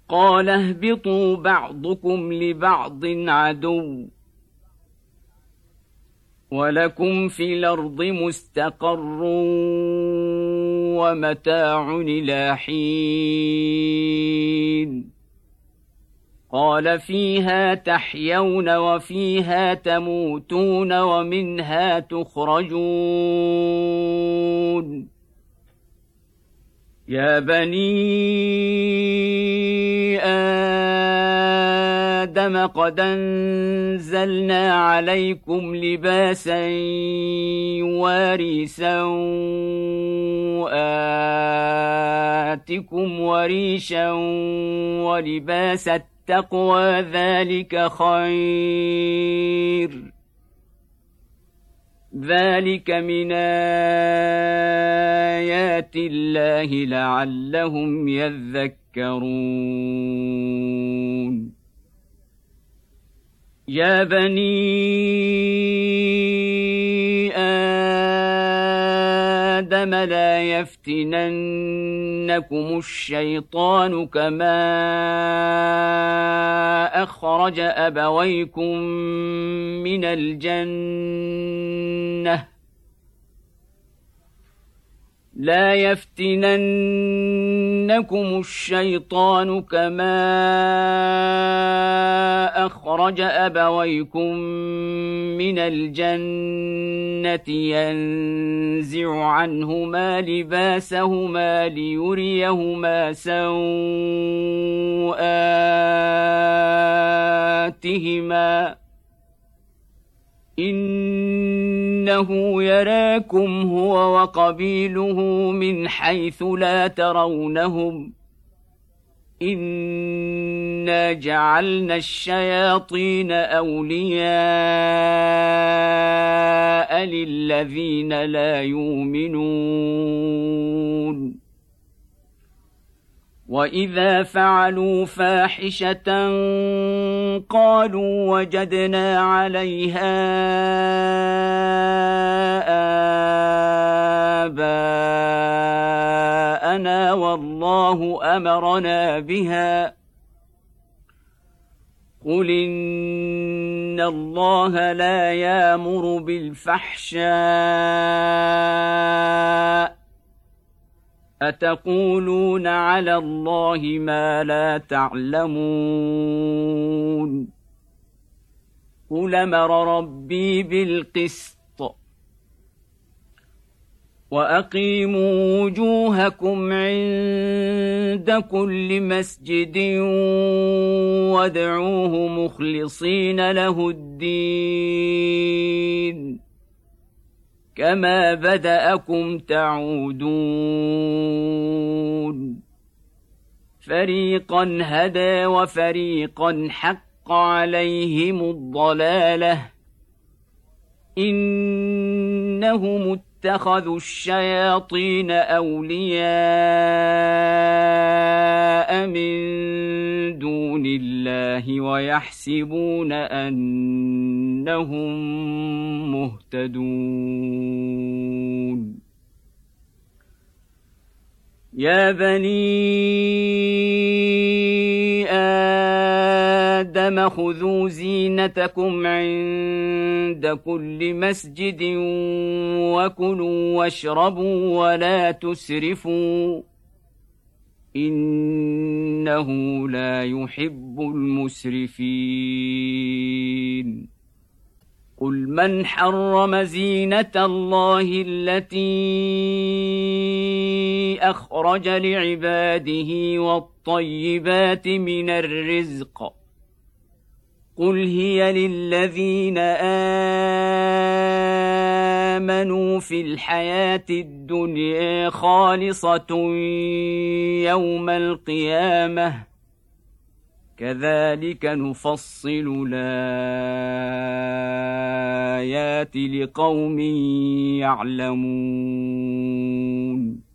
قال اهبطوا بعضكم لبعض عدو ولكم في الأرض مستقر ومتاع إلى حين قال فيها تحيون وفيها تموتون ومنها تخرجون يا بني آدم قد أنزلنا عليكم لباسا يواري سوآتكم وريشا ولباس التقوى ذلك خير ذلك من آيات الله لعلهم يذكرون يا بني آدم لا يفتننكم الشيطان كما أخرج أبويكم من الجنة لا يفتننكم الشيطان كما أخرج أبويكم من الجنة ينزع عنهما لباسهما ليريهما سوآتهما إنه يراكم هو وقبيله من حيث لا ترونهم إنا جعلنا الشياطين أولياء للذين لا يؤمنون وإذا فعلوا فاحشة قالوا وجدنا عليها آباءنا والله أمرنا بها قل إن الله لا يأمر بالفحشاء أتقولون على الله ما لا تعلمون قل أمر ربي بالقسط وأقيموا وجوهكم عند كل مسجد وادعوه مخلصين له الدين كما بدأكم تعودون فريقا هدى وفريقا حق عليهم الضلالة إنهم اتخذوا الشياطين أولياء من دون الله ويحسبون أنهم مهتدون يا بني آدم خذوا زينتكم عند كل مسجد وكلوا واشربوا ولا تسرفوا إنه لا يحب المسرفين قل من حرم زينة الله التي أخرج لعباده والطيبات من الرزق قل هي للذين آمنوا في الحياة الدنيا خالصة يوم القيامة كذلك نفصل الآيات لقوم يعلمون